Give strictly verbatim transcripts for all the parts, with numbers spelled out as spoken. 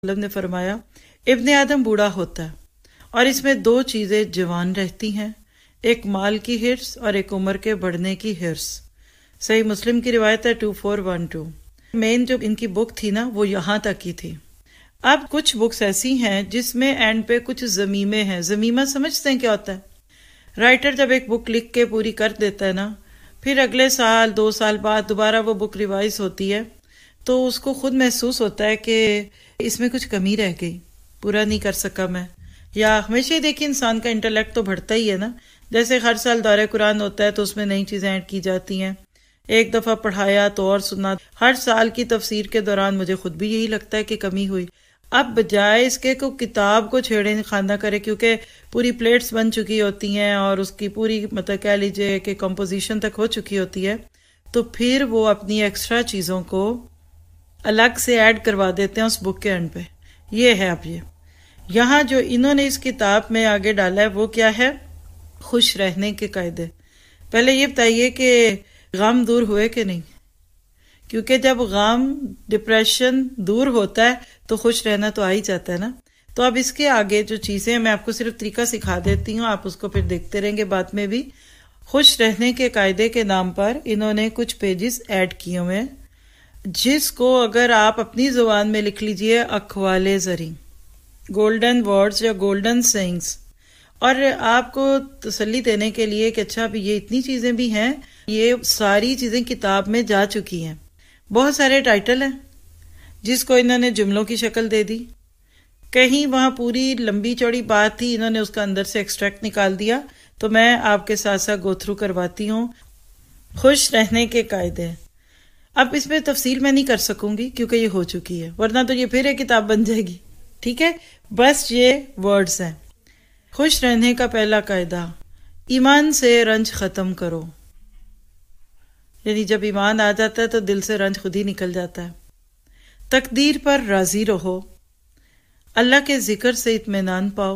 وسلم نے فرمایا ابن آدم بوڑھا ہوتا ہے اور اس میں دو چیزیں جوان رہتی ہیں، ایک مال کی حرص اور ایک عمر کے بڑھنے کی حرص۔ صحیح مسلم کی روایت ہے ٹو فور ون ٹو۔ مین جو ان کی بک تھی نا وہ یہاں تک کی تھی۔ اب کچھ بکس ایسی ہیں جس میں اینڈ پہ کچھ ضمیمے ہیں۔ ضمیمہ سمجھتے ہیں کیا ہوتا ہے؟ رائٹر جب ایک بک لکھ کے پوری کر دیتا ہے نا، پھر اگلے سال دو سال بعد دوبارہ وہ بک ریوائز ہوتی ہے تو اس کو خود محسوس ہوتا ہے کہ اس میں کچھ کمی رہ گئی، پورا نہیں کر سکا میں۔ یا ہمیشہ ہی دیکھیے انسان کا انٹلیکٹ تو بڑھتا ہی ہے نا، جیسے ہر سال دورہ قرآن ہوتا ہے تو اس میں نئی چیزیں ایڈ کی جاتی ہیں، ایک دفعہ پڑھایا تو اور سنا۔ ہر سال کی تفسیر کے دوران مجھے خود بھی یہی لگتا ہے کہ کمی ہوئی۔ اب بجائے اس کے کو کتاب کو چھیڑے خواندہ کرے، کیونکہ پوری پلیٹس بن چکی ہوتی ہیں اور اس کی پوری مطلب کہہ لیجیے کہ کمپوزیشن تک ہو چکی ہوتی ہے، تو پھر وہ اپنی ایکسٹرا چیزوں کو الگ سے ایڈ کروا دیتے ہیں اس بک کے اینڈ پہ۔ یہ ہے اب یہ یہاں جو انہوں نے اس کتاب میں آگے ڈالا ہے وہ کیا ہے؟ خوش رہنے کے قاعدے۔ پہلے یہ بتائیے کہ غم دور ہوئے کہ نہیں؟ کیونکہ جب غم ڈپریشن دور ہوتا ہے تو خوش رہنا تو آ ہی جاتا ہے نا۔ تو اب اس کے آگے جو چیزیں میں آپ کو صرف طریقہ سکھا دیتی ہوں، آپ اس کو پھر دیکھتے رہیں گے بعد میں بھی۔ خوش رہنے کے قاعدے کے نام پر انہوں نے کچھ پیجز ایڈ کیے ہوئے ہیں، جس کو اگر آپ اپنی زبان میں لکھ لیجئے اقوال زریں، گولڈن ورڈز یا گولڈن سینگز، اور آپ کو تسلی دینے کے لیے کہ اچھا بھی یہ اتنی چیزیں بھی ہیں، یہ ساری چیزیں کتاب میں جا چکی ہیں۔ بہت سارے ٹائٹل ہیں جس کو انہوں نے جملوں کی شکل دے دی، کہیں وہاں پوری لمبی چوڑی بات تھی، انہوں نے اس کا اندر سے ایکسٹریکٹ نکال دیا، تو میں آپ کے ساتھ ساتھ گو تھرو کرواتی ہوں۔ خوش رہنے کے قاعدے، اب اس میں تفصیل میں نہیں کر سکوں گی کیونکہ یہ ہو چکی ہے، ورنہ تو یہ پھر ایک کتاب بن جائے گی، ٹھیک ہے؟ بس یہ ورڈز ہیں۔ خوش رہنے کا پہلا قاعدہ، ایمان سے رنج ختم کرو، یعنی جب ایمان آ جاتا ہے تو دل سے رنج خود ہی نکل جاتا ہے۔ تقدیر پر راضی رہو، اللہ کے ذکر سے اطمینان پاؤ،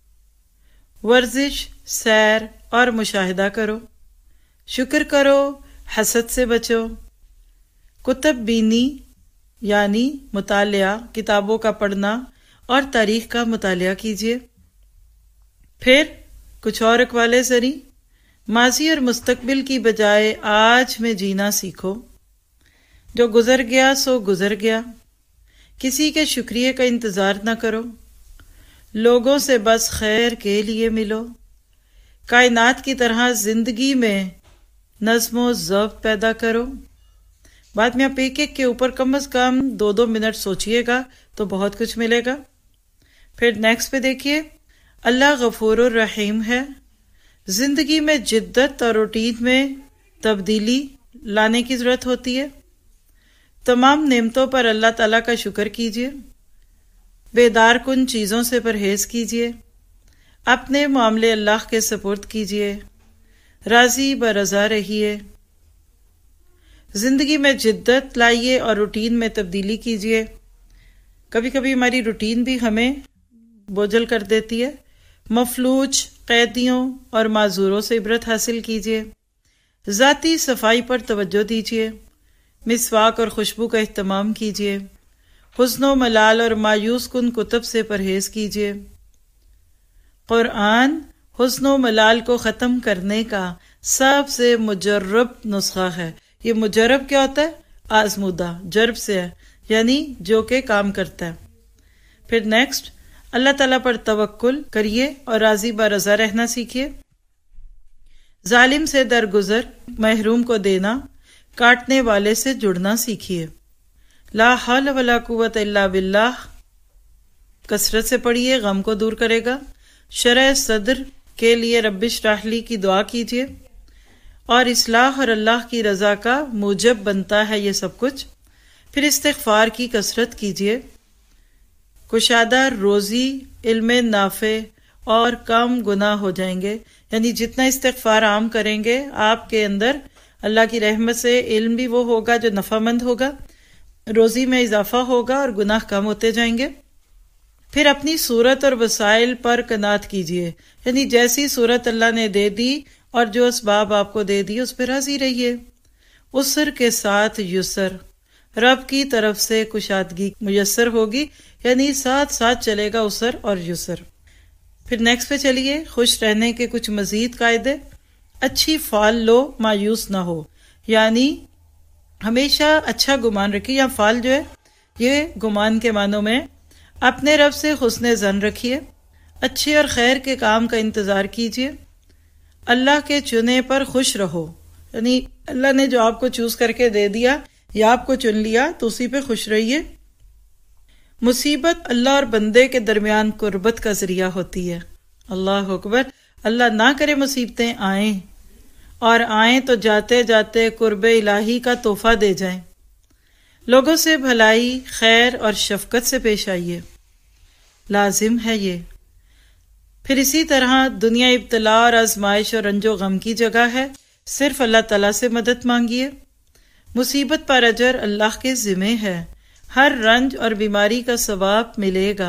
ورزش، سیر اور مشاہدہ کرو، شکر کرو، حسد سے بچو، کتب بینی یعنی مطالعہ، کتابوں کا پڑھنا اور تاریخ کا مطالعہ کیجیے۔ پھر کچھ اور اقوال زریں، ماضی اور مستقبل کی بجائے آج میں جینا سیکھو، جو گزر گیا سو گزر گیا، کسی کے شکریہ کا انتظار نہ کرو، لوگوں سے بس خیر کے لیے ملو، کائنات کی طرح زندگی میں نظم و ضبط پیدا کرو۔ بعد میں آپ ایک ایک کے اوپر کم از کم دو دو منٹ سوچئے گا تو بہت کچھ ملے گا۔ پھر نیکسٹ پہ دیکھیے، اللہ غفور الرحیم ہے، زندگی میں جدت اور روٹین میں تبدیلی لانے کی ضرورت ہوتی ہے، تمام نعمتوں پر اللہ تعالیٰ کا شکر کیجیے، بیدار کن چیزوں سے پرہیز کیجیے، اپنے معاملے اللہ کے سپرد کیجیے، راضی برضا رہیے، زندگی میں جدت لائیے اور روٹین میں تبدیلی کیجیے۔ کبھی کبھی ہماری روٹین بھی ہمیں بوجھل کر دیتی ہے۔ مفلوج، قیدیوں اور معذوروں سے عبرت حاصل کیجیے، ذاتی صفائی پر توجہ دیجیے، مسواک اور خوشبو کا اہتمام کیجیے، حزن و ملال اور مایوس کن کتب سے پرہیز کیجیے۔ قرآن حزن و ملال کو ختم کرنے کا سب سے مجرب نسخہ ہے۔ یہ مجرب کیا ہوتا ہے؟ آزمودہ، جرب سے ہے، یعنی جو کہ کام کرتا ہے۔ پھر نیکسٹ، اللہ تعالیٰ پر توکل کریے اور راضی برضا رہنا سیکھیے، ظالم سے درگزر، محروم کو دینا، کاٹنے والے سے جڑنا سیکھیے۔ لا حول ولا قوت الا باللہ کثرت سے پڑھیے، غم کو دور کرے گا۔ شرح صدر کے لیے رب اشرح لی کی دعا کیجیے، اور اصلاح اور اللہ کی رضا کا موجب بنتا ہے یہ سب کچھ۔ پھر استغفار کی کثرت کیجیے، کشادہ روزی، علم نافع اور کم گناہ ہو جائیں گے، یعنی جتنا استغفار عام کریں گے آپ کے اندر اللہ کی رحمت سے علم بھی وہ ہوگا جو نفع مند ہوگا، روزی میں اضافہ ہوگا اور گناہ کم ہوتے جائیں گے۔ پھر اپنی صورت اور وسائل پر قناعت کیجیے، یعنی جیسی صورت اللہ نے دے دی اور جو اسباب آپ کو دے دی اس پہ راضی رہیے۔ عسر کے ساتھ یسر، رب کی طرف سے کشادگی میسر ہوگی، یعنی ساتھ ساتھ چلے گا اسر اور یسر۔ پھر نیکسٹ پہ چلیے، خوش رہنے کے کچھ مزید قاعدے۔ اچھی فال لو، مایوس نہ ہو، یعنی ہمیشہ اچھا گمان رکھیے، یا فال جو ہے یہ گمان کے معنوں میں، اپنے رب سے حسن ظن رکھیے، اچھے اور خیر کے کام کا انتظار کیجیے، اللہ کے چنے پر خوش رہو، یعنی اللہ نے جو آپ کو چوز کر کے دے دیا یا آپ کو چن لیا تو اسی پہ خوش رہیے۔ مصیبت اللہ اور بندے کے درمیان قربت کا ذریعہ ہوتی ہے۔ اللہ اکبر، اللہ نہ کرے مصیبتیں آئیں، اور آئیں تو جاتے جاتے قرب الہی کا تحفہ دے جائیں۔ لوگوں سے بھلائی، خیر اور شفقت سے پیش آئیے، لازم ہے یہ۔ پھر اسی طرح دنیا ابتلا اور آزمائش اور رنج و غم کی جگہ ہے، صرف اللہ تعالیٰ سے مدد مانگیے۔ مصیبت پر اجر اللہ کے ذمہ ہے، ہر رنج اور بیماری کا ثواب ملے گا۔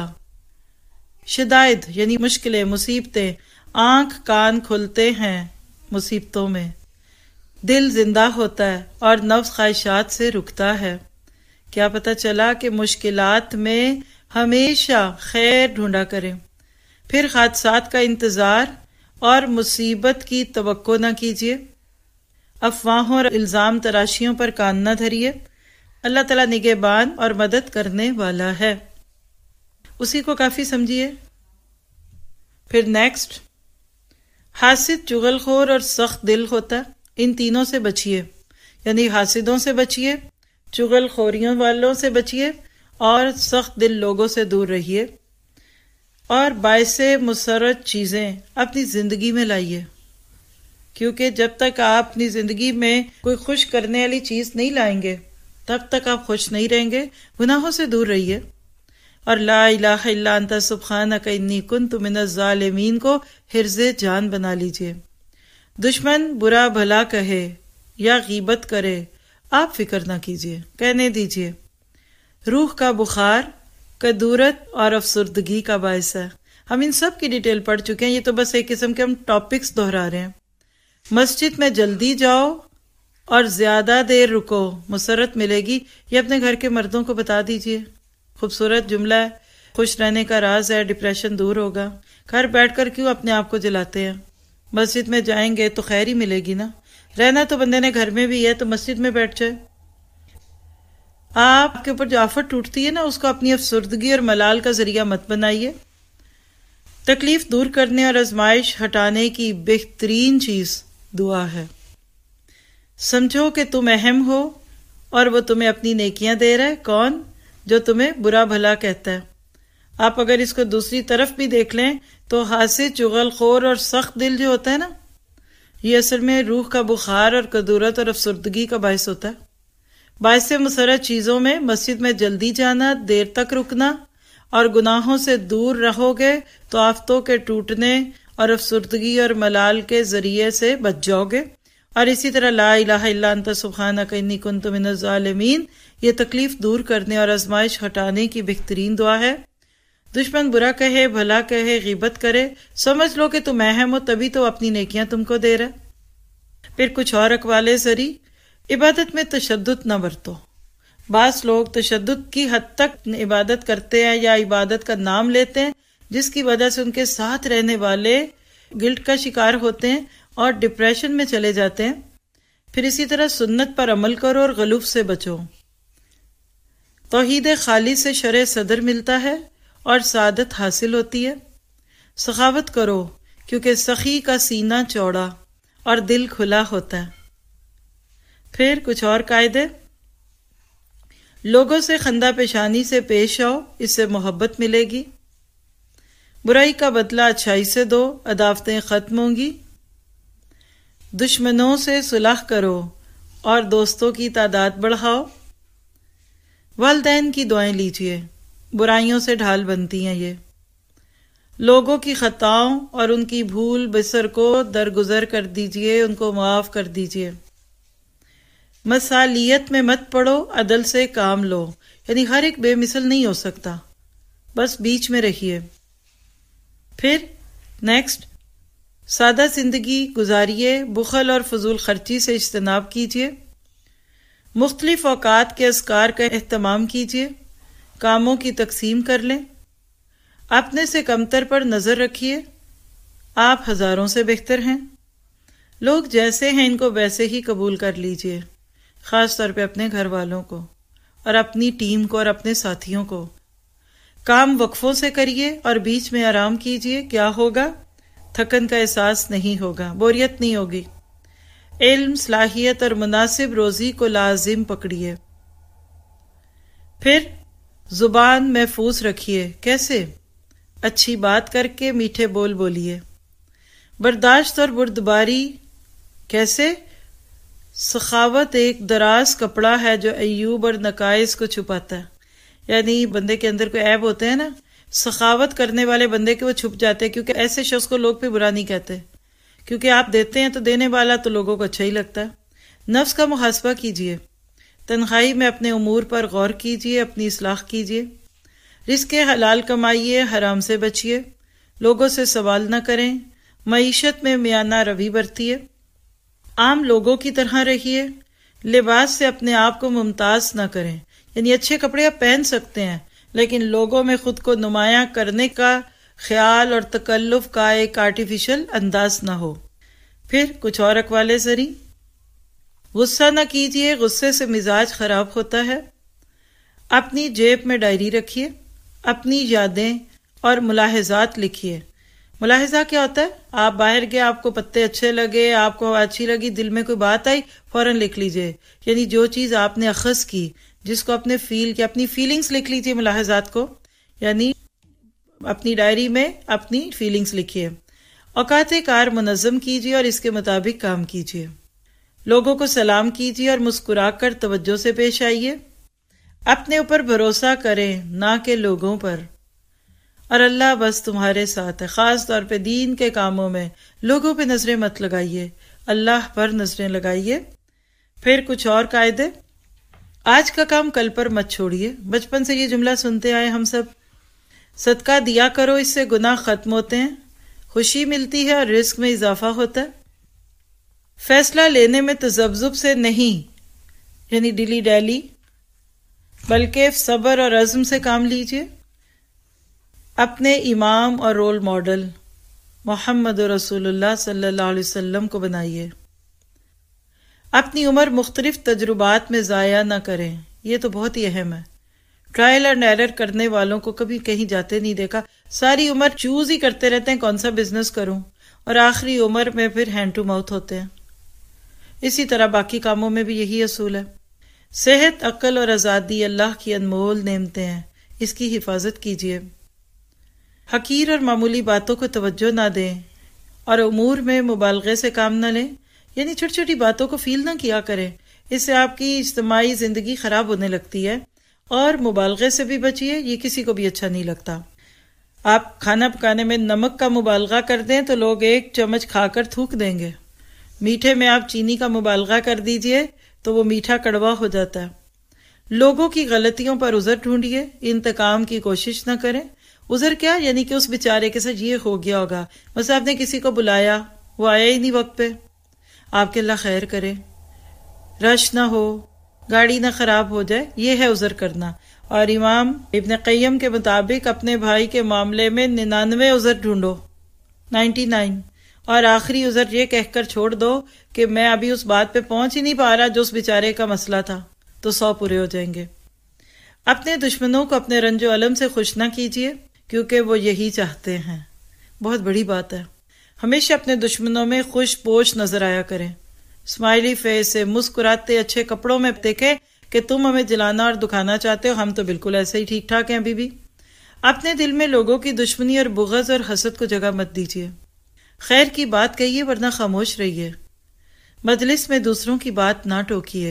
شدائد یعنی مشکلیں، مصیبتیں، آنکھ کان کھلتے ہیں مصیبتوں میں، دل زندہ ہوتا ہے اور نفس خواہشات سے رکتا ہے۔ کیا پتہ چلا کہ مشکلات میں ہمیشہ خیر ڈھونڈا کریں، پھر حادثات کا انتظار اور مصیبت کی توقع نہ کیجیے، افواہوں اور الزام تراشیوں پر کان نہ دھریے۔ اللہ تعالیٰ نگہبان اور مدد کرنے والا ہے، اسی کو کافی سمجھیے۔ پھر نیکسٹ، حاسد، چغل خور اور سخت دل ہوتا، ان تینوں سے بچیے، یعنی حاسدوں سے بچیے، چغل خوریوں والوں سے بچیے، اور سخت دل لوگوں سے دور رہیے، اور باعث مسرت چیزیں اپنی زندگی میں لائیے، کیونکہ جب تک آپ اپنی زندگی میں کوئی خوش کرنے والی چیز نہیں لائیں گے تب تک آپ خوش نہیں رہیں گے۔ گناہوں سے دور رہیے، اور لا الہ الا انت سبحانک انی کنت من الظالمین کو حرز جان بنا لیجئے۔ دشمن برا بھلا کہے یا غیبت کرے، آپ فکر نہ کیجیے، کہنے دیجیے۔ روح کا بخار کدورت اور افسردگی کا باعث ہے۔ ہم ان سب کی ڈیٹیل پڑھ چکے ہیں، یہ تو بس ایک قسم کے ہم ٹاپکس دہرا رہے ہیں۔ مسجد میں جلدی جاؤ اور زیادہ دیر رکو، مسرت ملے گی، یہ اپنے گھر کے مردوں کو بتا دیجیے۔ خوبصورت جملہ ہے، خوش رہنے کا راز ہے، ڈپریشن دور ہوگا۔ گھر بیٹھ کر کیوں اپنے آپ کو جلاتے ہیں؟ مسجد میں جائیں گے تو خیر ہی ملے گی نا۔ رہنا تو بندے نے گھر میں بھی ہے، تو مسجد میں بیٹھ جائے۔ آپ کے اوپر جو آفت ٹوٹتی ہے نا، اس کو اپنی افسردگی اور ملال کا ذریعہ مت بنائیے۔ تکلیف دور کرنے اور آزمائش ہٹانے کی بہترین چیز دعا ہے۔ سمجھو کہ تم اہم ہو اور وہ تمہیں اپنی نیکیاں دے رہا ہے۔ کون؟ جو تمہیں برا بھلا کہتا ہے۔ آپ اگر اس کو دوسری طرف بھی دیکھ لیں تو حاسد، چغل خور اور سخت دل جو ہوتا ہے نا، یہ اصل میں روح کا بخار اور کدورت اور افسردگی کا باعث ہوتا ہے۔ باعث مسرت چیزوں میں مسجد میں جلدی جانا، دیر تک رکنا، اور گناہوں سے دور رہو گے تو آفتوں کے ٹوٹنے اور افسردگی اور ملال کے ذریعے سے بچ جاؤ گے۔ اور اسی طرح لا الہ الا انت سبحانک انی کنت من الظالمین، یہ تکلیف دور کرنے اور آزمائش ہٹانے کی بہترین دعا ہے۔ دشمن برا کہے، بھلا کہے، غیبت کرے، سمجھ لو کہ تم اہم ہو، تبھی تو اپنی نیکیاں تم کو دے رہا۔ پھر کچھ اور اقوال زری، عبادت میں تشدد نہ برتو۔ بعض لوگ تشدد کی حد تک عبادت کرتے ہیں یا عبادت کا نام لیتے ہیں، جس کی وجہ سے ان کے ساتھ رہنے والے گلٹ کا شکار ہوتے ہیں اور ڈپریشن میں چلے جاتے ہیں۔ پھر اسی طرح سنت پر عمل کرو اور غلوف سے بچو۔ توحید خالص سے شرع صدر ملتا ہے اور سعادت حاصل ہوتی ہے۔ سخاوت کرو کیونکہ سخی کا سینہ چوڑا اور دل کھلا ہوتا ہے۔ پھر کچھ اور قاعدے، لوگوں سے خندہ پیشانی سے پیش آؤ، اس سے محبت ملے گی۔ برائی کا بدلہ اچھائی سے دو، عداوتیں ختم ہوں گی۔ دشمنوں سے صلح کرو اور دوستوں کی تعداد بڑھاؤ۔ والدین کی دعائیں لیجیے، برائیوں سے ڈھال بنتی ہیں یہ۔ لوگوں کی خطاؤں اور ان کی بھول بسر کو درگزر کر دیجیے، ان کو معاف کر دیجیے۔ مثالیت میں مت پڑو، عدل سے کام لو، یعنی ہر ایک بے مثل نہیں ہو سکتا، بس بیچ میں رہیے۔ پھر نیکسٹ، سادہ زندگی گزاریے، بخل اور فضول خرچی سے اجتناب کیجیے۔ مختلف اوقات کے اذکار کا اہتمام کیجیے، کاموں کی تقسیم کر لیں، اپنے سے کمتر پر نظر رکھیے، آپ ہزاروں سے بہتر ہیں، لوگ جیسے ہیں ان کو ویسے ہی قبول کر لیجئے، خاص طور پہ اپنے گھر والوں کو اور اپنی ٹیم کو اور اپنے ساتھیوں کو۔ کام وقفوں سے کریے اور بیچ میں آرام کیجئے، کیا ہوگا؟ تھکن کا احساس نہیں ہوگا، بوریت نہیں ہوگی۔ علم، صلاحیت اور مناسب روزی کو لازم پکڑیے۔ پھر زبان محفوظ رکھیے، کیسے؟ اچھی بات کر کے، میٹھے بول بولیے۔ برداشت اور بردباری کیسے؟ سخاوت ایک دراز کپڑا ہے جو عیوب اور نقائص کو چھپاتا ہے، یعنی بندے کے اندر کوئی عیب ہوتے ہیں نا، سخاوت کرنے والے بندے کے وہ چھپ جاتے ہیں، کیونکہ ایسے شخص کو لوگ پہ برا نہیں کہتے، کیونکہ آپ دیتے ہیں تو دینے والا تو لوگوں کو اچھا ہی لگتا ہے۔ نفس کا محاسبہ کیجئے، تنہائی میں اپنے امور پر غور کیجئے، اپنی اصلاح کیجئے، رزق حلال کمائیے، حرام سے بچیے، لوگوں سے سوال نہ کریں، معیشت میں میانہ روی برتیے، عام لوگوں کی طرح رہیے، لباس سے اپنے آپ کو ممتاز نہ کریں، یعنی اچھے کپڑے آپ پہن سکتے ہیں لیکن لوگوں میں خود کو نمایاں کرنے کا خیال اور تکلف کا ایک آرٹیفیشل انداز نہ ہو۔ پھر کچھ اور اقوال زری، غصہ نہ کیجیے، غصے سے مزاج خراب ہوتا ہے۔ اپنی جیب میں ڈائری رکھیے، اپنی یادیں اور ملاحظات لکھیے۔ ملاحظہ کیا ہوتا ہے؟ آپ باہر گئے، آپ کو پتے اچھے لگے، آپ کو اچھی لگی، دل میں کوئی بات آئی، فوراً لکھ لیجئے، یعنی جو چیز آپ نے اخذ کی، جس کو اپنے فیل کی، اپنی فیلنگز لکھ لیجئے، ملاحظات کو، یعنی اپنی ڈائری میں اپنی فیلنگز لکھیے۔ اوقات کار منظم کیجیے اور اس کے مطابق کام کیجیے۔ لوگوں کو سلام کیجیے اور مسکرا کر توجہ سے پیش آئیے۔ اپنے اوپر بھروسہ کریں، نہ کہ لوگوں پر، اور اللہ بس تمہارے ساتھ ہے۔ خاص طور پہ دین کے کاموں میں لوگوں پہ نظریں مت لگائیے، اللہ پر نظریں لگائیے۔ پھر کچھ اور قاعدے، آج کا کام کل پر مت چھوڑیے۔ بچپن سے یہ جملہ سنتے آئے ہم سب۔ صدقہ دیا کرو، اس سے گناہ ختم ہوتے ہیں، خوشی ملتی ہے اور رزق میں اضافہ ہوتا ہے۔ فیصلہ لینے میں تذبذب سے نہیں، یعنی ڈیلی ڈیلی، بلکہ صبر اور عزم سے کام لیجیے۔ اپنے امام اور رول ماڈل محمد رسول اللہ صلی اللہ علیہ وسلم کو بنائیے۔ اپنی عمر مختلف تجربات میں ضائع نہ کریں، یہ تو بہت ہی اہم ہے۔ ٹرائل اینڈ ایرر کرنے والوں کو کبھی کہیں جاتے نہیں دیکھا، ساری عمر چوز ہی کرتے رہتے ہیں کون سا بزنس کروں، اور آخری عمر میں پھر ہینڈ ٹو ماؤتھ ہوتے ہیں۔ اسی طرح باقی کاموں میں بھی یہی اصول ہے۔ صحت، عقل اور آزادی اللہ کی انمول نعمتیں ہیں، اس کی حفاظت کیجیے۔ حقیر اور معمولی باتوں کو توجہ نہ دیں اور امور میں مبالغے سے کام نہ لیں، یعنی چھوٹی چھوٹی باتوں کو فیل نہ کیا کریں، اس سے آپ کی اجتماعی زندگی خراب ہونے لگتی ہے۔ اور مبالغے سے بھی بچیے، یہ کسی کو بھی اچھا نہیں لگتا۔ آپ کھانا پکانے میں نمک کا مبالغہ کر دیں تو لوگ ایک چمچ کھا کر تھوک دیں گے۔ میٹھے میں آپ چینی کا مبالغہ کر دیجئے تو وہ میٹھا کڑوا ہو جاتا ہے۔ لوگوں کی غلطیوں پر عذر ڈھونڈیے، انتقام کی کوشش نہ کریں۔ عذر کیا؟ یعنی کہ اس بیچارے کے ساتھ یہ ہو گیا ہوگا، مثلا آپ نے کسی کو بلایا، وہ آیا ہی نہیں وقت پہ، آپ کے اللہ خیر کرے، رش نہ ہو، گاڑی نہ خراب ہو جائے، یہ ہے عذر کرنا۔ اور امام ابن قیم کے مطابق اپنے بھائی کے معاملے میں ننانوے عذر ڈھونڈو، نائنٹی نائن، اور آخری عذر یہ کہہ کر چھوڑ دو کہ میں ابھی اس بات پہ پہنچ ہی نہیں پا رہا جو اس بیچارے کا مسئلہ تھا، تو سو پورے ہو جائیں گے۔ اپنے دشمنوں کو اپنے رنج و علم سے خوش نہ کیجیے، کیونکہ وہ یہی چاہتے ہیں۔ بہت بڑی بات ہے، ہمیشہ اپنے دشمنوں میں خوش پوش نظر آیا کریں، اسمائلی فیس سے، مسکراتے اچھے کپڑوں میں دیکھیں کہ تم ہمیں جلانا اور دکھانا چاہتے ہو، ہم تو بالکل ایسے ہی ٹھیک ٹھاک ہیں ابھی بھی۔ اپنے دل میں لوگوں کی دشمنی اور بغض اور حسد کو جگہ مت دیجیے۔ خیر کی بات کہیے ورنہ خاموش رہیے۔ مجلس میں دوسروں کی بات نہ ٹوکیے۔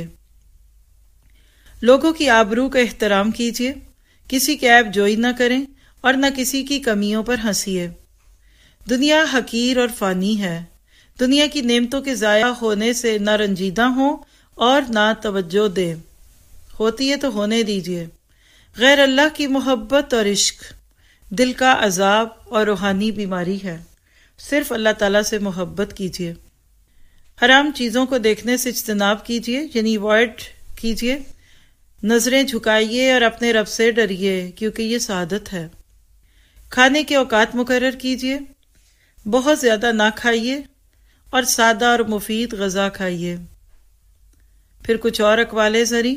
لوگوں کی آبرو کا احترام کیجیے، کسی کی عیب جوئی نہ کریں اور نہ کسی کی کمیوں پر ہنسیے۔ دنیا حقیر اور فانی ہے، دنیا کی نعمتوں کے ضائع ہونے سے نہ رنجیدہ ہوں اور نہ توجہ دیں، ہوتی ہے تو ہونے دیجیے۔ غیر اللہ کی محبت اور عشق دل کا عذاب اور روحانی بیماری ہے، صرف اللہ تعالیٰ سے محبت کیجیے۔ حرام چیزوں کو دیکھنے سے اجتناب کیجیے، یعنی اوائڈ کیجیے۔ نظریں جھکائیے اور اپنے رب سے ڈریے کیونکہ یہ سعادت ہے۔ کھانے کے اوقات مقرر کیجیے، بہت زیادہ نہ کھائیے اور سادہ اور مفید غذا کھائیے۔ پھر کچھ اور اقوال زریں،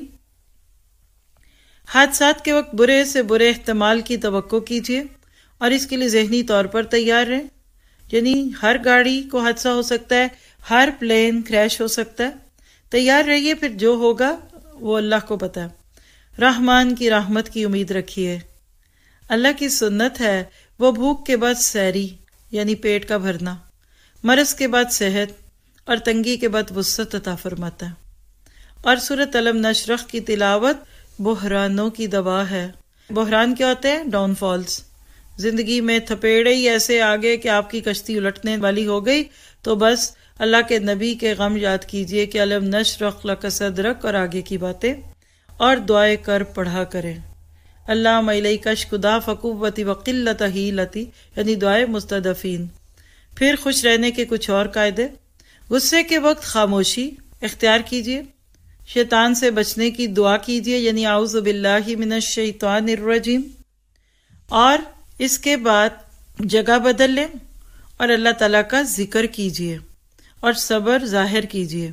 حادثات کے وقت برے سے برے احتمال کی توقع کیجیے اور اس کے لیے ذہنی طور پر تیار رہیں، یعنی ہر گاڑی کو حادثہ ہو سکتا ہے، ہر پلین کریش ہو سکتا ہے، تیار رہیے، پھر جو ہوگا وہ اللہ کو پتہ ہے۔ رحمان کی رحمت کی امید رکھیے۔ اللہ کی سنت ہے وہ بھوک کے بعد سحری یعنی پیٹ کا بھرنا، مرض کے بعد صحت اور تنگی کے بعد وسعت عطا فرماتا ہے۔ اور سورۃ الم نشرح کی تلاوت بحرانوں کی دوا ہے۔ بحران کیا ہوتے ہیں؟ Down falls. زندگی میں تھپیڑے ہی ایسے آگے کہ آپ کی کشتی الٹنے والی ہو گئی، تو بس اللہ کے نبی کے غم یاد کیجئے کہ الم نشرح لک صدرک اور آگے کی باتیں، اور دعائے کر پڑھا کریں۔ اللہم الیک اشکو فقوتی وقلت حیلتی، یعنی دعائے مستضعفین۔ پھر خوش رہنے کے کچھ اور قاعدے۔ غصے کے وقت خاموشی اختیار کیجئے، شیطان سے بچنے کی دعا کیجئے، یعنی اعوذ باللہ من الشیطان الرجیم، اور اس کے بعد جگہ بدل لیں اور اللہ تعالیٰ کا ذکر کیجئے اور صبر ظاہر کیجئے۔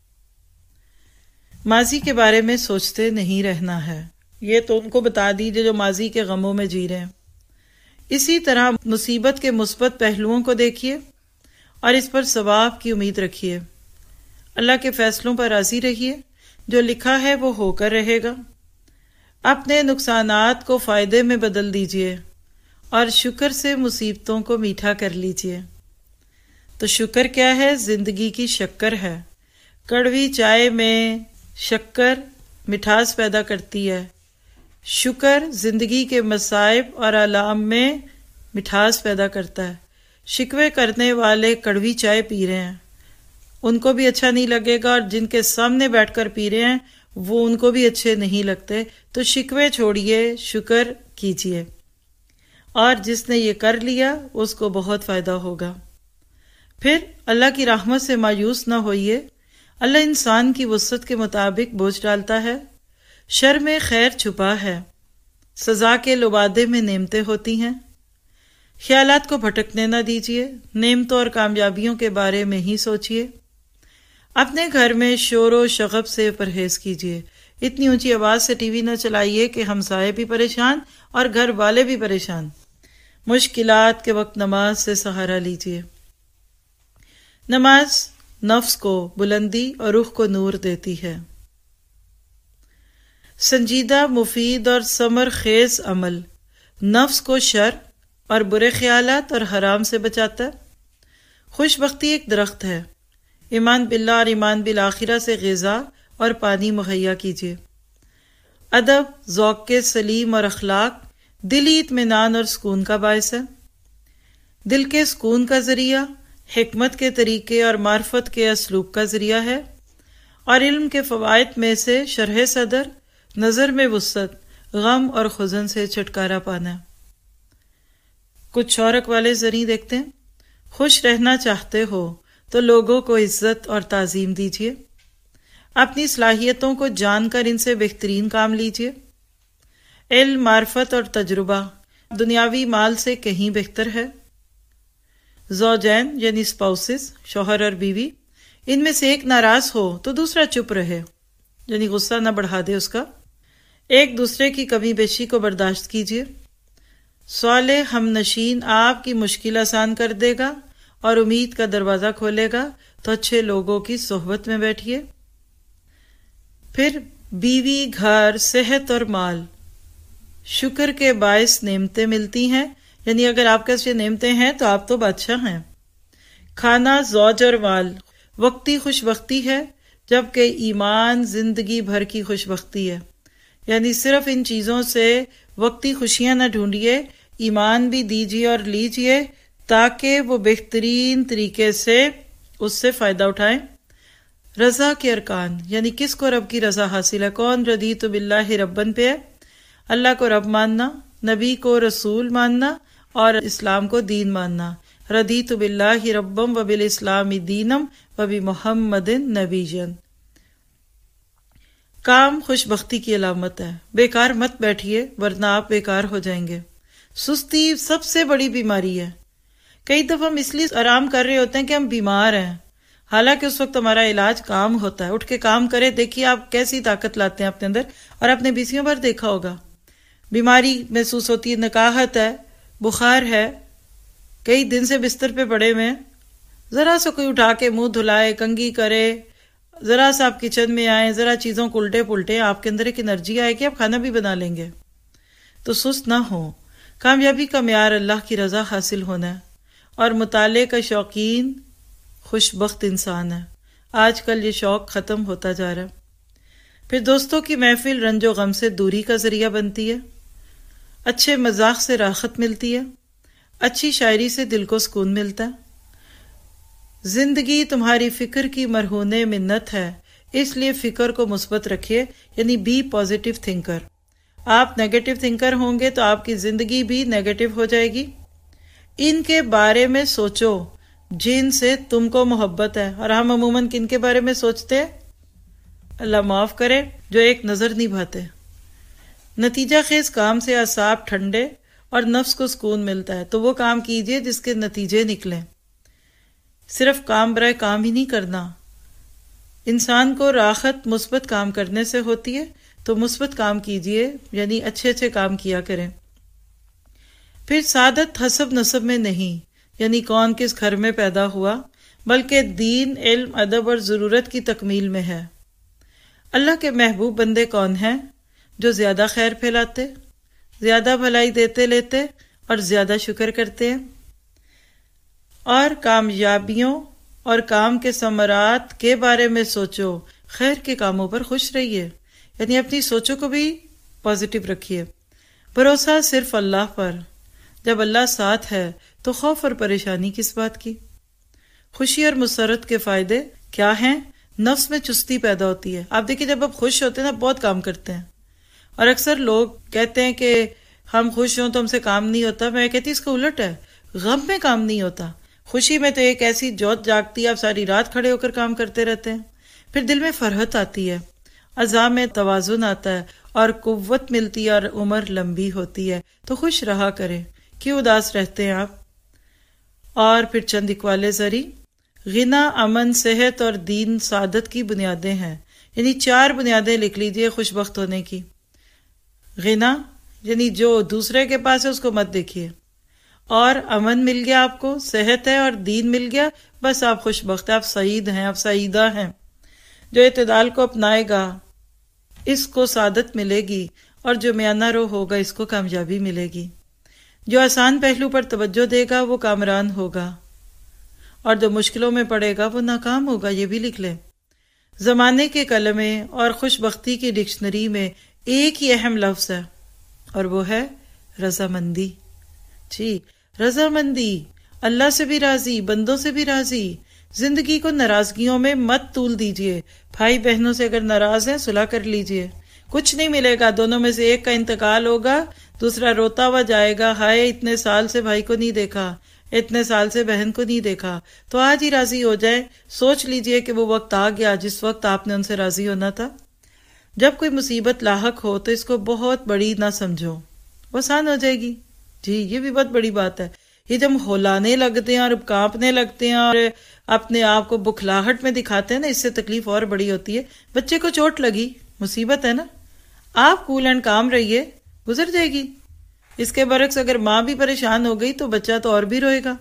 ماضی کے بارے میں سوچتے نہیں رہنا ہے، یہ تو ان کو بتا دیجئے جو ماضی کے غموں میں جی رہے ہیں۔ اسی طرح مصیبت کے مثبت پہلوؤں کو دیکھیے اور اس پر ثواب کی امید رکھیے۔ اللہ کے فیصلوں پر راضی رہیے، جو لکھا ہے وہ ہو کر رہے گا۔ اپنے نقصانات کو فائدے میں بدل دیجئے اور شکر سے مصیبتوں کو میٹھا کر لیجئے۔ تو شکر کیا ہے؟ زندگی کی شکر ہے۔ کڑوی چائے میں شکر مٹھاس پیدا کرتی ہے۔ شکر زندگی کے مصائب اور آلام میں مٹھاس پیدا کرتا ہے۔ شکوے کرنے والے کڑوی چائے پی رہے ہیں، ان کو بھی اچھا نہیں لگے گا، اور جن کے سامنے بیٹھ کر پی رہے ہیں وہ ان کو بھی اچھے نہیں لگتے۔ تو شکوے چھوڑیے، شکر کیجیے، اور جس نے یہ کر لیا اس کو بہت فائدہ ہوگا۔ پھر اللہ کی رحمت سے مایوس نہ ہوئیے۔ اللہ انسان کی وسعت کے مطابق بوجھ ڈالتا ہے۔ شر میں خیر چھپا ہے، سزا کے لبادے میں نعمتیں ہوتی ہیں۔ خیالات کو بھٹکنے نہ دیجیے، نعمتوں اور کامیابیوں کے بارے میں ہی سوچیے۔ اپنے گھر میں شور و شغب سے پرہیز کیجیے۔ اتنی اونچی آواز سے ٹی وی نہ چلائیے کہ ہمسائے بھی پریشان اور گھر والے بھی پریشان۔ مشکلات کے وقت نماز سے سہارا لیجیے۔ نماز نفس کو بلندی اور روح کو نور دیتی ہے۔ سنجیدہ، مفید اور ثمر خیز عمل نفس کو شر اور برے خیالات اور حرام سے بچاتا ہے۔ خوش بختی ایک درخت ہے۔ ایمان باللہ اور ایمان بالآخرہ سے غذا اور پانی مہیا کیجیے۔ ادب، ذوق کے سلیم اور اخلاق دلی اطمینان اور سکون کا باعث ہے۔ دل کے سکون کا ذریعہ حکمت کے طریقے اور معرفت کے اسلوب کا ذریعہ ہے، اور علم کے فوائد میں سے شرح صدر، نظر میں وسعت، غم اور حزن سے چھٹکارا پانا۔ کچھ اور اقوال زریں دیکھتے ہیں۔ خوش رہنا چاہتے ہو تو لوگوں کو عزت اور تعظیم دیجیے۔ اپنی صلاحیتوں کو جان کر ان سے بہترین کام لیجیے۔ علم، معرفت اور تجربہ دنیاوی مال سے کہیں بہتر ہے۔ زوجین یعنی اسپاؤسز، شوہر اور بیوی، ان میں سے ایک ناراض ہو تو دوسرا چپ رہے، یعنی غصہ نہ بڑھا دے اس کا۔ ایک دوسرے کی کمی بیشی کو برداشت کیجیے۔ صالح ہم نشین آپ کی مشکل آسان کر دے گا اور امید کا دروازہ کھولے گا، تو اچھے لوگوں کی صحبت میں بیٹھیے۔ پھر بیوی، گھر، صحت اور مال شکر کے باعث نعمتیں ملتی ہیں، یعنی اگر آپ کے یہ نعمتیں ہیں تو آپ تو بادشاہ ہیں۔ کھانا، زوج اور مال وقتی خوش بختی ہے، جبکہ ایمان زندگی بھر کی خوش بختی ہے۔ یعنی صرف ان چیزوں سے وقتی خوشیاں نہ ڈھونڈیے، ایمان بھی دیجیے اور لیجیے تاکہ وہ بہترین طریقے سے اس سے فائدہ اٹھائیں۔ رضا کے ارکان، یعنی کس کو رب کی رضا حاصل ہے؟ کون رضیت باللہ ربن پہ ہے؟ اللہ کو رب ماننا، نبی کو رسول ماننا اور اسلام کو دین ماننا۔ رضیت باللہ ربم و بالاسلام دینم و بمحمد نبیًا۔ کام خوش بختی کی علامت ہے. بیکار مت بیٹھیے ورنہ آپ بیکار ہو جائیں گے. سستی سب سے بڑی بیماری ہے. کئی دفعہ ہم اس لیے آرام کر رہے ہوتے ہیں کہ ہم بیمار ہیں، حالانکہ اس وقت ہمارا علاج کام ہوتا ہے. اٹھ کے کام کرے، دیکھیے آپ کیسی طاقت لاتے ہیں اپنے اندر. اور اپنے بیسیوں بار دیکھا ہوگا بیماری محسوس ہوتی ہے، نکاہت ہے، بخار ہے، کئی دن سے بستر پہ پڑے ہوئے ہیں، ذرا سا کوئی اٹھا کے منہ دھلائے، کنگھی کرے، ذرا سا آپ کچن میں آئیں، ذرا چیزوں کو الٹے پلٹے، آپ کے اندر ایک انرجی آئے کہ آپ کھانا بھی بنا لیں گے. تو سست نہ ہو. کامیابی کا معیار اللہ کی رضا حاصل ہونا ہے، اور مطالعے کا شوقین خوش بخت انسان ہے. آج کل یہ شوق ختم ہوتا جا رہا ہے. پھر دوستوں کی محفل رنج و غم سے دوری کا ذریعہ بنتی ہے، اچھے مذاق سے راحت ملتی ہے، اچھی شاعری سے دل کو سکون ملتا ہے. زندگی تمہاری فکر کی مرہون منت ہے، اس لیے فکر کو مثبت رکھیے، یعنی بی پازیٹیو تھنکر. آپ نیگیٹو تھنکر ہوں گے تو آپ کی زندگی بھی نیگیٹو ہو جائے گی. ان کے بارے میں سوچو جن سے تم کو محبت ہے. اور ہم عموماً کن کے بارے میں سوچتے ہیں؟ اللہ معاف کرے، جو ایک نظر نبھاتے. نتیجہ خیز کام سے اعصاب ٹھنڈے اور نفس کو سکون ملتا ہے. تو وہ کام کیجئے جس کے نتیجے نکلیں. صرف کام برائے کام ہی نہیں کرنا. انسان کو راحت مثبت کام کرنے سے ہوتی ہے، تو مثبت کام کیجئے، یعنی اچھے اچھے کام کیا کریں. پھر سعادت حسب نسب میں نہیں، یعنی کون کس گھر میں پیدا ہوا، بلکہ دین، علم، ادب اور ضرورت کی تکمیل میں ہے. اللہ کے محبوب بندے کون ہیں؟ جو زیادہ خیر پھیلاتے، زیادہ بھلائی دیتے لیتے اور زیادہ شکر کرتے ہیں. اور کامیابیوں اور کام کے ثمرات کے بارے میں سوچو، خیر کے کاموں پر خوش رہیے، یعنی اپنی سوچوں کو بھی پازیٹیو رکھیے. بھروسہ صرف اللہ پر. جب اللہ ساتھ ہے تو خوف اور پریشانی کس بات کی؟ خوشی اور مسرت کے فائدے کیا ہیں؟ نفس میں چستی پیدا ہوتی ہے. آپ دیکھیں جب آپ خوش ہوتے ہیں نا، بہت کام کرتے ہیں. اور اکثر لوگ کہتے ہیں کہ ہم خوش ہوں تو ہم سے کام نہیں ہوتا. میں کہتی اس کا الٹ ہے، غم میں کام نہیں ہوتا. خوشی میں تو ایک ایسی جوت جاگتی ہے، آپ ساری رات کھڑے ہو کر کام کرتے رہتے ہیں. پھر دل میں فرحت آتی ہے، اعضاء میں توازن آتا ہے اور قوت ملتی ہے اور عمر لمبی ہوتی ہے. تو خوش رہا کریں. کیوں اداس رہتے ہیں آپ؟ اور پھر چند اقوال زری. غنا، امن، صحت اور دین سعادت کی بنیادیں ہیں، یعنی چار بنیادیں لکھ لیجئے خوش بخت ہونے کی. غنا یعنی جو دوسرے کے پاس ہے اس کو مت دیکھیے، اور امن مل گیا آپ کو، صحت ہے اور دین مل گیا، بس آپ خوش بخت ہیں، آپ سعید ہیں، آپ سعیدہ ہیں. جو اعتدال کو اپنائے گا اس کو سعادت ملے گی، اور جو میانہ رو ہوگا اس کو کامیابی ملے گی. جو آسان پہلو پر توجہ دے گا وہ کامران ہوگا، اور جو مشکلوں میں پڑے گا وہ ناکام ہوگا. یہ بھی لکھ لیں. زمانے کے کلمے اور خوش بختی کی ڈکشنری میں ایک ہی اہم لفظ ہے، اور وہ ہے رضامندی. جی، رضامندی. اللہ سے بھی راضی، بندوں سے بھی راضی. زندگی کو ناراضگیوں میں مت تول دیجئے. بھائی بہنوں سے اگر ناراض ہیں صلح کر لیجئے. کچھ نہیں ملے گا، دونوں میں سے ایک کا انتقال ہوگا، دوسرا روتا ہوا جائے گا، ہائے اتنے سال سے بھائی کو نہیں دیکھا، اتنے سال سے بہن کو نہیں دیکھا. تو آج ہی راضی ہو جائے. سوچ لیجئے کہ وہ وقت آ گیا جس وقت آپ نے ان سے راضی ہونا تھا. جب کوئی مصیبت لاحق ہو تو اس کو بہت بڑی نہ سمجھو، وہ آسان ہو جائے گی. جی، یہ بھی بہت بڑی بات ہے. یہ جب ہولانے لگتے ہیں اور کانپنے لگتے ہیں اور اپنے آپ کو بکھلاہٹ میں دکھاتے ہیں نا، اس سے تکلیف اور بڑی ہوتی ہے. بچے کو چوٹ لگی، مصیبت ہے نا، آپ کول اینڈ کام رہیے، گزر جائے گی. اس کے برعکس اگر ماں بھی پریشان ہو گئی تو بچہ تو اور بھی روئے گا.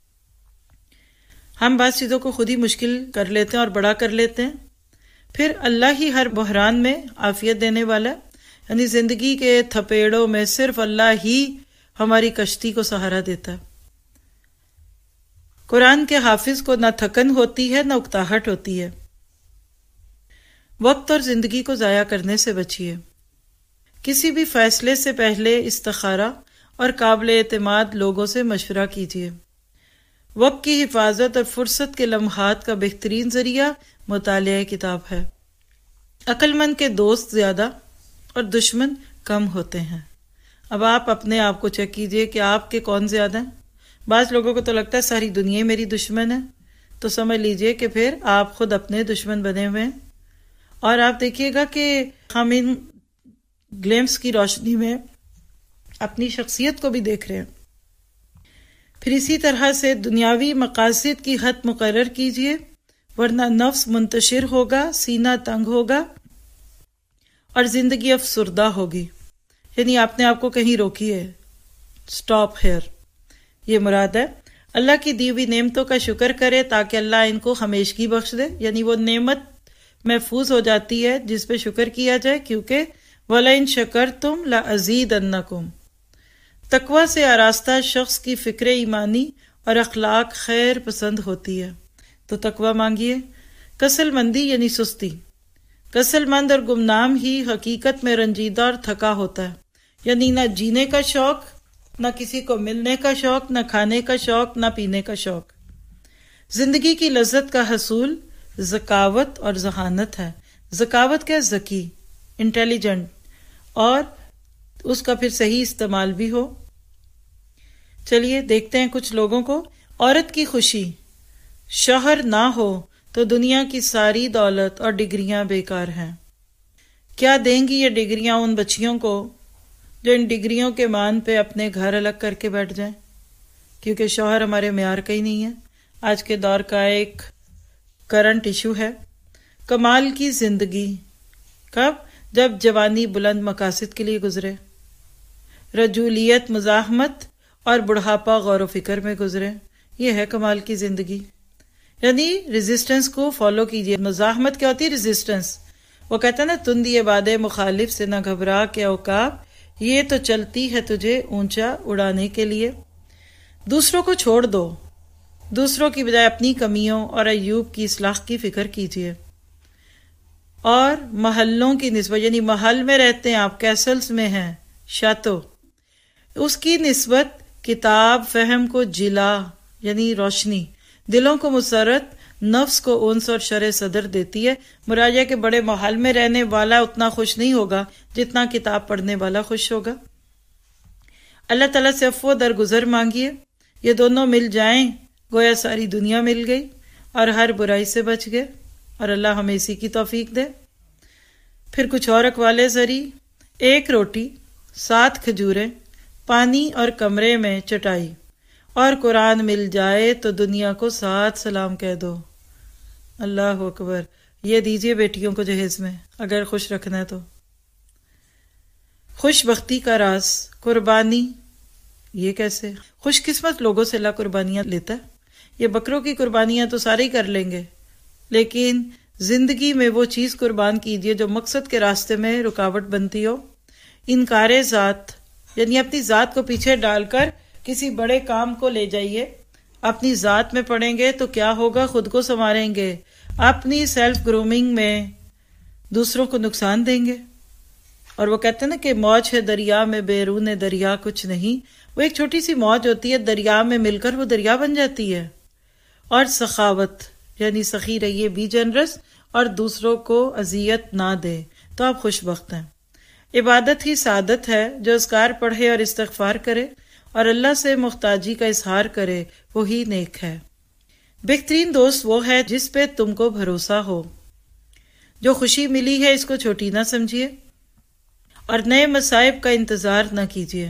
ہم بعض چیزوں کو خود ہی مشکل کر لیتے ہیں اور بڑا کر لیتے ہیں. پھر اللہ ہی ہر بحران میں عافیت دینے والا ہے، یعنی زندگی کے تھپیڑوں میں صرف اللہ ہی ہماری کشتی کو سہارا دیتا ہے. قرآن کے حافظ کو نہ تھکن ہوتی ہے نہ اکتاہٹ ہوتی ہے. وقت اور زندگی کو ضائع کرنے سے بچیے. کسی بھی فیصلے سے پہلے استخارہ اور قابل اعتماد لوگوں سے مشورہ کیجیے. وقت کی حفاظت اور فرصت کے لمحات کا بہترین ذریعہ مطالعہ کتاب ہے. عقل مند کے دوست زیادہ اور دشمن کم ہوتے ہیں. اب آپ اپنے آپ کو چیک کیجئے کہ آپ کے کون زیادہ ہیں. بعض لوگوں کو تو لگتا ہے ساری دنیا ہی میری دشمن ہے، تو سمجھ لیجئے کہ پھر آپ خود اپنے دشمن بنے ہوئے ہیں. اور آپ دیکھیے گا کہ ہم ان گلیمس کی روشنی میں اپنی شخصیت کو بھی دیکھ رہے ہیں۔ پھر اسی طرح سے دنیاوی مقاصد کی حد مقرر کیجیے، ورنہ نفس منتشر ہوگا، سینہ تنگ ہوگا اور زندگی افسردہ ہوگی۔ یعنی آپ نے آپ کو کہیں روکی ہے، سٹاپ ہیئر، یہ مراد ہے۔ اللہ کی دی ہوئی نعمتوں کا شکر کرے تاکہ اللہ ان کو ہمیشگی بخش دے، یعنی وہ نعمت محفوظ ہو جاتی ہے جس پہ شکر کیا جائے، کیونکہ وَلَئِن شَكَرْتُمْ لَأَزِيدَنَّكُمْ۔ تقوی سے آراستہ شخص کی فکر ایمانی اور اخلاق خیر پسند ہوتی ہے، تو تقوی مانگیے۔ کسل مندی یعنی سستی، کسل مند اور گمنام ہی حقیقت میں رنجیدہ اور تھکا ہوتا ہے، یعنی نہ جینے کا شوق، نہ کسی کو ملنے کا شوق، نہ کھانے کا شوق، نہ پینے کا شوق۔ زندگی کی لذت کا حصول ذکاوت اور ذہانت ہے۔ ذکاوت کیا؟ ذکی، انٹیلیجنٹ، اور اس کا پھر صحیح استعمال بھی ہو۔ چلیے دیکھتے ہیں کچھ لوگوں کو۔ عورت کی خوشی، شوہر نہ ہو تو دنیا کی ساری دولت اور ڈگریاں بیکار ہیں۔ کیا دیں گی یہ ڈگریاں ان بچیوں کو جو ان ڈگریوں کے مان پہ اپنے گھر الگ کر کے بیٹھ جائیں؟ کیونکہ شوہر ہمارے معیار کا ہی نہیں ہے۔ آج کے دور کا ایک کرنٹ ایشو ہے۔ کمال کی زندگی کب؟ جب جوانی بلند مقاصد کے لیے گزرے، رجولیت مزاحمت اور بڑھاپا غور و فکر میں گزرے، یہ ہے کمال کی زندگی۔ یعنی ریزسٹنس کو فالو کیجیے۔ مزاحمت کیا ہوتی ہے؟ ریزسٹنس۔ وہ کہتا ہے نا، تندی باد مخالف سے نہ گھبرا کے اوقاب، یہ تو چلتی ہے تجھے اونچا اڑانے کے لیے۔ دوسروں کو چھوڑ دو، دوسروں کی بجائے اپنی کمیوں اور عیوب کی اصلاح کی فکر کیجیے۔ اور محلوں کی نسبت، یعنی محل میں رہتے ہیں آپ، کیسلز میں ہیں، شاتو، اس کی نسبت کتاب فہم کو جلا یعنی روشنی، دلوں کو مسرت، نفس کو انس اور شرح صدر دیتی ہے۔ مراجعہ کے بڑے محل میں رہنے والا اتنا خوش نہیں ہوگا جتنا کتاب پڑھنے والا خوش ہوگا۔ اللہ تعالیٰ سے عفو درگزر مانگیے، یہ دونوں مل جائیں گویا ساری دنیا مل گئی اور ہر برائی سے بچ گئے، اور اللہ ہمیں اسی کی توفیق دے۔ پھر کچھ اور اقوال زری، ایک روٹی، سات کھجوریں، پانی اور کمرے میں چٹائی، اور قرآن مل جائے تو دنیا کو سات سلام کہہ دو۔ اللہ اکبر۔ یہ دیجئے بیٹیوں کو جہیز میں اگر خوش رکھنا ہے تو۔ خوش بختی کا راز، قربانی، یہ کیسے؟ خوش قسمت لوگوں سے اللہ قربانیاں لیتا ہے۔ یہ بکروں کی قربانیاں تو سارے ہی کر لیں گے، لیکن زندگی میں وہ چیز قربان کیجیے جو مقصد کے راستے میں رکاوٹ بنتی ہو۔ انکار ذات، یعنی اپنی ذات کو پیچھے ڈال کر کسی بڑے کام کو لے جائیے۔ اپنی ذات میں پڑیں گے تو کیا ہوگا؟ خود کو سنواریں گے، اپنی سیلف گرومنگ میں دوسروں کو نقصان دیں گے۔ اور وہ کہتے ہیں نا کہ موج ہے دریا میں، بیرون دریا کچھ نہیں۔ وہ ایک چھوٹی سی موج ہوتی ہے، دریا میں مل کر وہ دریا بن جاتی ہے۔ اور سخاوت، یعنی سخی رہیے، بی جنرس، اور دوسروں کو اذیت نہ دے، تو آپ خوش بخت ہیں۔ عبادت ہی سعادت ہے، جو اذکار پڑھے اور استغفار کرے اور اللہ سے محتاجی کا اظہار کرے، وہی نیک ہے۔ بہترین دوست وہ ہے جس پہ تم کو بھروسہ ہو۔ جو خوشی ملی ہے اس کو چھوٹی نہ سمجھیے، اور نئے مصائب کا انتظار نہ کیجیے۔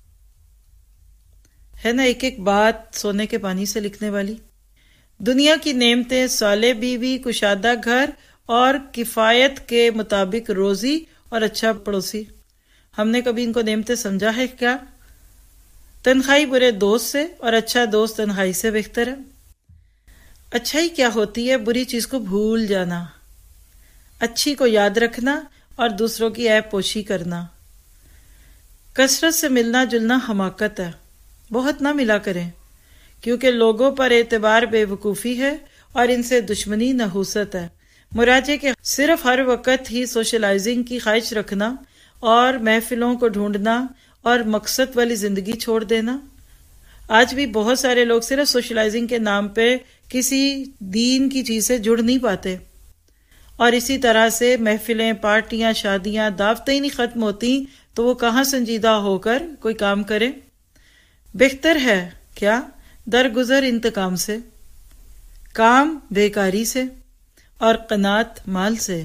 ہے نا ایک ایک بات سونے کے پانی سے لکھنے والی۔ دنیا کی نعمتیں، صالح بیوی، کشادہ گھر اور کفایت کے مطابق روزی اور اچھا پڑوسی، ہم نے کبھی ان کو نعمتیں سمجھا ہے کیا؟ تنہائی برے دوست سے اور اچھا دوست تنہائی سے بہتر ہے۔ اچھائی کیا ہوتی ہے؟ بری چیز کو بھول جانا، اچھی کو یاد رکھنا اور دوسروں کی عیب پوشی کرنا۔ کثرت سے ملنا جلنا حماقت ہے، بہت نہ ملا کریں، کیونکہ لوگوں پر اعتبار بے وقوفی ہے اور ان سے دشمنی نحوست ہے۔ مراجعے کے صرف ہر وقت ہی سوشلائزنگ کی خواہش رکھنا اور محفلوں کو ڈھونڈنا اور مقصد والی زندگی چھوڑ دینا۔ آج بھی بہت سارے لوگ صرف سوشلائزنگ کے نام پہ کسی دین کی چیز سے جڑ نہیں پاتے، اور اسی طرح سے محفلیں، پارٹیاں، شادیاں، دعوتیں ہی نہیں ختم ہوتی تو وہ کہاں سنجیدہ ہو کر کوئی کام کرے۔ بہتر ہے کیا؟ درگزر انتقام سے، کام بیکاری سے، اور قناعت مال سے،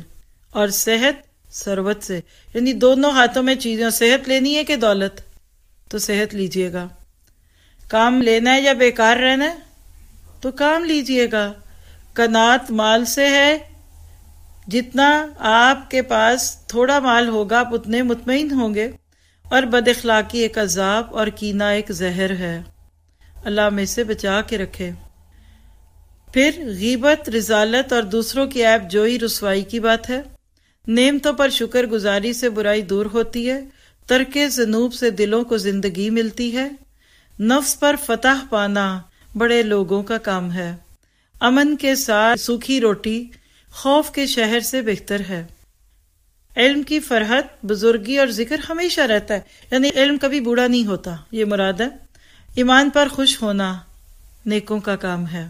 اور صحت ثروت سے، یعنی دونوں ہاتھوں میں چیزیں، صحت لینی ہے کہ دولت، تو صحت لیجئے گا۔ کام لینا ہے یا بیکار رہنا ہے تو کام لیجئے گا۔ قناعت مال سے ہے، جتنا آپ کے پاس تھوڑا مال ہوگا آپ اتنے مطمئن ہوں گے، اور بد اخلاقی ایک عذاب اور کینہ ایک زہر ہے، اللہ ہمیں سے بچا کے رکھے۔ پھر غیبت، رذالت اور دوسروں کی عیب جوئی رسوائی کی بات ہے۔ نعمتوں پر شکر گزاری سے برائی دور ہوتی ہے، ترک ذنوب سے دلوں کو زندگی ملتی ہے، نفس پر فتح پانا بڑے لوگوں کا کام ہے، امن کے ساتھ سوکھی روٹی خوف کے شہر سے بہتر ہے، علم کی فرحت، بزرگی اور ذکر ہمیشہ رہتا ہے، یعنی علم کبھی بوڑھا نہیں ہوتا، یہ مراد ہے۔ ایمان پر خوش ہونا نیکوں کا کام ہے،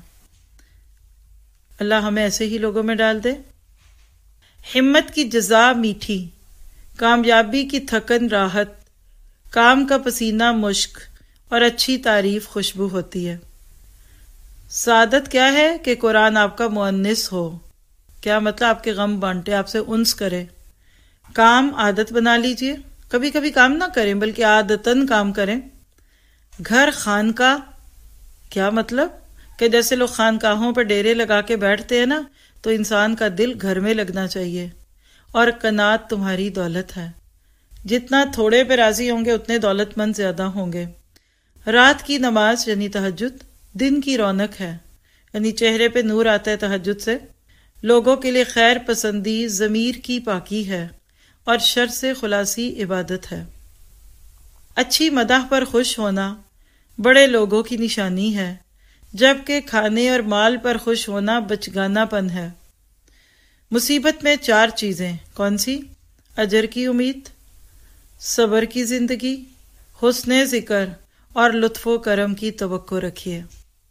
اللہ ہمیں ایسے ہی لوگوں میں ڈال دے۔ ہمت کی جزا میٹھی، کامیابی کی تھکن راحت، کام کا پسینہ مشک اور اچھی تعریف خوشبو ہوتی ہے۔ سعادت کیا ہے کہ قرآن آپ کا مؤنس ہو، کیا مطلب آپ کے غم بانٹے، آپ سے انس کرے۔ کام عادت بنا لیجئے، کبھی کبھی کام نہ کریں بلکہ عادتاً کام کریں۔ گھر خانقاہ، کیا مطلب کہ جیسے لوگ خانقاہوں پہ ڈیرے لگا کے بیٹھتے ہیں نا، تو انسان کا دل گھر میں لگنا چاہیے۔ اور قناعت تمہاری دولت ہے، جتنا تھوڑے پہ راضی ہوں گے اتنے دولت مند زیادہ ہوں گے۔ رات کی نماز یعنی تہجد دن کی رونق ہے، یعنی چہرے پہ نور آتا ہے تہجد سے۔ لوگوں کے لیے خیر پسندی ضمیر کی پاکی ہے اور شر سے خلاصی عبادت ہے۔ اچھی مدح پر خوش ہونا بڑے لوگوں کی نشانی ہے، جبکہ کھانے اور مال پر خوش ہونا بچگانہ پن ہے۔ مصیبت میں چار چیزیں، کون سی؟ اجر کی امید، صبر کی زندگی، حسن ذکر اور لطف و کرم کی توقع رکھیے۔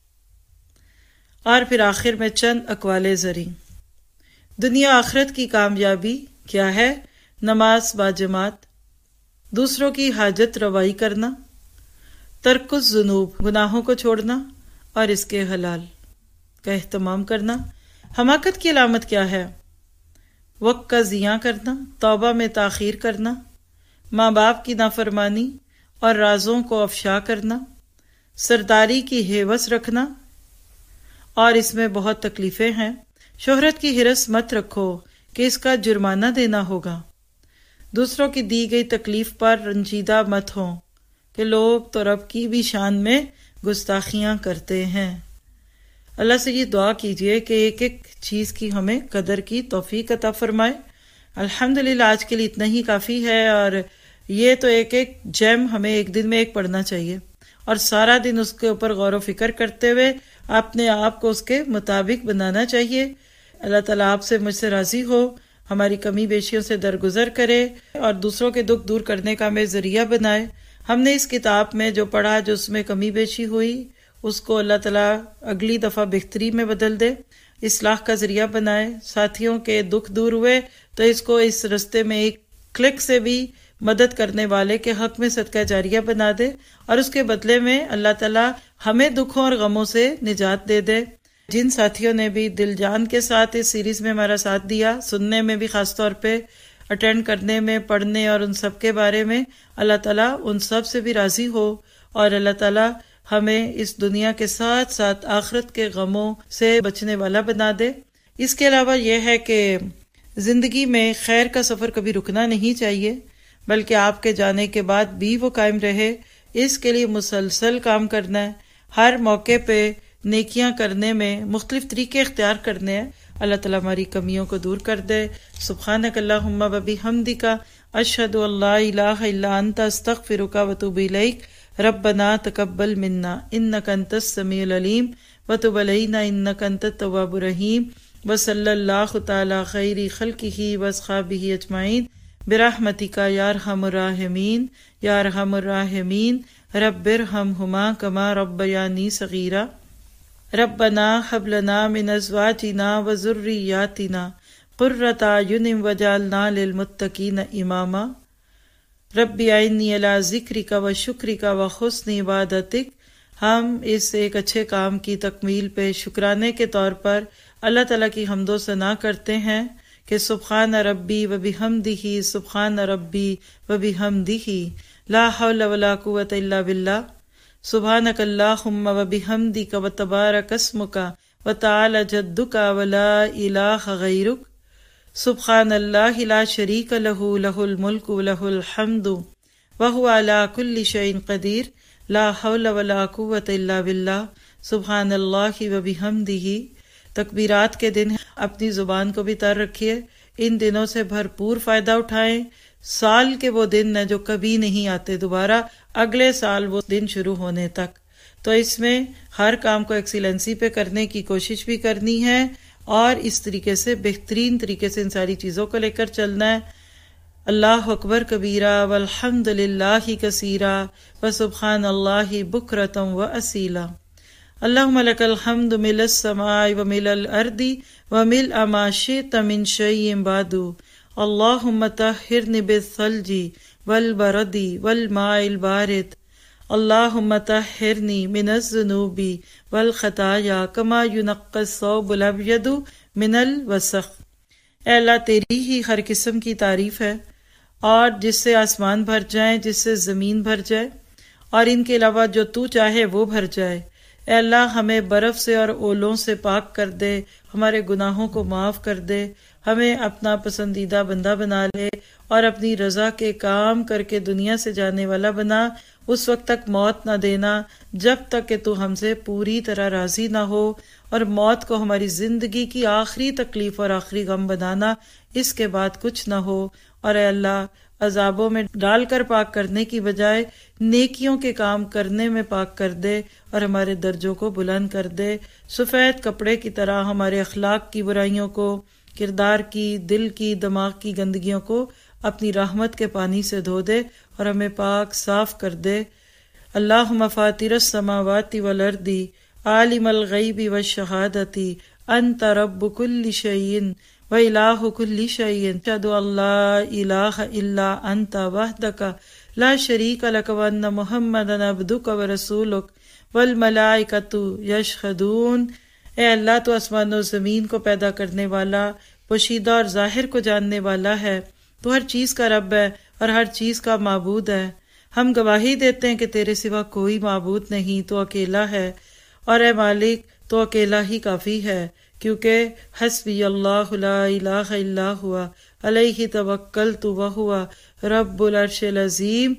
اور پھر آخر میں چند اقوال زریں۔ دنیا آخرت کی کامیابی کیا ہے؟ نماز باجماعت، دوسروں کی حاجت روائی کرنا، ترک الذنوب گناہوں کو چھوڑنا اور اس کے حلال کا اہتمام کرنا۔ حماقت کی علامت کیا ہے؟ وقت کا ضیاع کرنا، توبہ میں تاخیر کرنا، ماں باپ کی نافرمانی اور رازوں کو افشا کرنا، سرداری کی ہیوس رکھنا، اور اس میں بہت تکلیفیں ہیں۔ شہرت کی ہرس مت رکھو کہ اس کا جرمانہ دینا ہوگا۔ دوسروں کی دی گئی تکلیف پر رنجیدہ مت ہو کہ لوگ تو رب کی بھی شان میں گستاخیاں کرتے ہیں۔ اللہ سے یہ دعا کیجئے کہ ایک ایک چیز کی ہمیں قدر کی توفیق عطا فرمائے۔ الحمدللہ آج کے لیے اتنا ہی کافی ہے، اور یہ تو ایک ایک جیم ہمیں ایک دن میں ایک پڑھنا چاہیے، اور سارا دن اس کے اوپر غور و فکر کرتے ہوئے اپنے آپ کو اس کے مطابق بنانا چاہیے۔ اللہ تعالیٰ آپ سے مجھ سے راضی ہو، ہماری کمی بیشیوں سے درگزر کرے اور دوسروں کے دکھ دور کرنے کا ہمیں ذریعہ بنائے۔ ہم نے اس کتاب میں جو پڑھا، جو اس میں کمی بیشی ہوئی، اس کو اللہ تعالیٰ اگلی دفعہ بہتری میں بدل دے، اصلاح کا ذریعہ بنائے۔ ساتھیوں کے دکھ دور ہوئے تو اس کو اس رستے میں ایک کلک سے بھی مدد کرنے والے کے حق میں صدقہ جاریہ بنا دے، اور اس کے بدلے میں اللہ تعالیٰ ہمیں دکھوں اور غموں سے نجات دے دے۔ جن ساتھیوں نے بھی دل جان کے ساتھ اس سیریز میں ہمارا ساتھ دیا، سننے میں بھی خاص طور پہ، اٹینڈ کرنے میں، پڑھنے اور ان سب کے بارے میں، اللہ تعالیٰ ان سب سے بھی راضی ہو، اور اللہ تعالیٰ ہمیں اس دنیا کے ساتھ ساتھ آخرت کے غموں سے بچنے والا بنا دے۔ اس کے علاوہ یہ ہے کہ زندگی میں خیر کا سفر کبھی رکنا نہیں چاہیے، بلکہ آپ کے جانے کے بعد بھی وہ قائم رہے۔ اس کے لیے مسلسل کام کرنا ہے، ہر موقع پہ نیکیاں کرنے میں مختلف طریقے اختیار کرنے ہیں۔ اللہ تعالیٰ ہماری کمیوں کو دور کر دے۔ سبحانک اللہم و بحمدک، اشہد ان لا الہ الا انت، استغفرک و اتوب الیک۔ ربنا تقبل منا انک انت السمیع العلیم وتب علینا انک انت التواب الرحیم، وصلی اللہ تعالی خیر خلقہ واصحابہ اجمعین برحمتک یا ارحم الراحمین یا ارحم الراحمین۔ رب ارحمہما کما ربیانی صغیرا۔ ربنا هب لنا من ازواجنا وذریاتنا قرۃ اعین واجعلنا للمتقین اماما۔ رب اعنی علی ذکرک و شکرک و حسن عبادتک۔ ہم اس ایک اچھے کام کی تکمیل پہ شکرانے کے طور پر اللہ تعالیٰ کی حمد و ثنا کرتے ہیں کہ سبحان ربی و بحمدہ سبحان ربی و بحمدہ لا حول ولا قوۃ الا باللہ سبحانک اللہم و بحمدک و تبارک اسمک و تعالی جدک و لا الہ غیرک سبحان اللہ لا شریک لہ لہ الملک و لہ الحمد وہو علی کل شیء قدیر لا حول ولا قوۃ الا باللہ سبحان اللہ و بحمدہ۔ تکبیرات کے دن اپنی زبان کو بھی تر رکھیے، ان دنوں سے بھرپور فائدہ اٹھائیں۔ سال کے وہ دن ہیں جو کبھی نہیں آتے دوبارہ، اگلے سال وہ دن شروع ہونے تک، تو اس میں ہر کام کو ایکسیلنسی پہ کرنے کی کوشش بھی کرنی ہے اور اس طریقے سے بہترین طریقے سے ان ساری چیزوں کو لے کر چلنا ہے۔ اللہ اکبر کبیرہ والحمد للہ کثیرہ وسبحان اللہ بکرۃ واصیلا۔ اللہم لک الحمد ملء السماء وملء الارض وملء ما شئت من شیء بعد اللہم طہرنی بالثلج والبرد والماء البارد اللہم طہرنی من الذنوب والخطایا کما ینقی الثوب الابیض من الوسخ۔ اے اللہ تیری ہی ہر قسم کی تعریف ہے، اور جس سے آسمان بھر جائیں، جس سے زمین بھر جائے، اور ان کے علاوہ جو تو چاہے وہ بھر جائے۔ اے اللہ ہمیں برف سے اور اولوں سے پاک کر دے، ہمارے گناہوں کو معاف کر دے، ہمیں اپنا پسندیدہ بندہ بنا لے اور اپنی رضا کے کام کر کے دنیا سے جانے والا بنا۔ اس وقت تک موت نہ دینا جب تک کہ تو ہم سے پوری طرح راضی نہ ہو، اور موت کو ہماری زندگی کی آخری تکلیف اور آخری غم بنانا، اس کے بعد کچھ نہ ہو۔ اور اے اللہ عذابوں میں ڈال کر پاک کرنے کی بجائے نیکیوں کے کام کرنے میں پاک کر دے اور ہمارے درجوں کو بلند کر دے۔ سفید کپڑے کی طرح ہمارے اخلاق کی برائیوں کو، کردار کی، دل کی، دماغ کی گندگیوں کو اپنی رحمت کے پانی سے دھو دے اور ہمیں پاک صاف کر دے۔ اللہم فاطر السماوات والارض عالم الغیب والشہادۃ انت رب کل شیء وإلہ کل شیء اشہد ان لا الہ الا انت وحدک لا شریک لک وان محمدا عبدک ورسولک والملائکۃ یشہدون۔ اے اللہ تو آسمان و زمین کو پیدا کرنے والا، پوشیدہ اور ظاہر کو جاننے والا ہے، تو ہر چیز کا رب ہے اور ہر چیز کا معبود ہے۔ ہم گواہی دیتے ہیں کہ تیرے سوا کوئی معبود نہیں، تو اکیلا ہے، اور اے مالک تو اکیلا ہی کافی ہے، کیونکہ حسبی اللہ لا الہ الا ہوا علیہ توکلت وہو رب العرش العظیم۔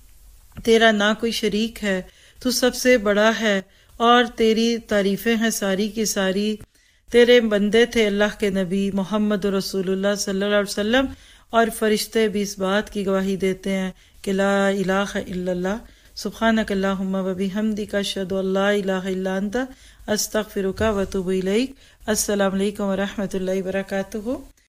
تیرا نہ کوئی شریک ہے، تو سب سے بڑا ہے، اور تیری تعریفیں ہیں ساری کی ساری۔ تیرے بندے تھے اللہ کے نبی محمد رسول اللہ صلی اللہ علیہ وسلم، اور فرشتے بھی اس بات کی گواہی دیتے ہیں کہ لا الہ الا اللہ۔ سبحانک اللہم و بحمدک اشہد ان لا الہ الا انت استغفرک و اتوب الیک۔ السلام علیکم و رحمۃ اللہ وبرکاتہ۔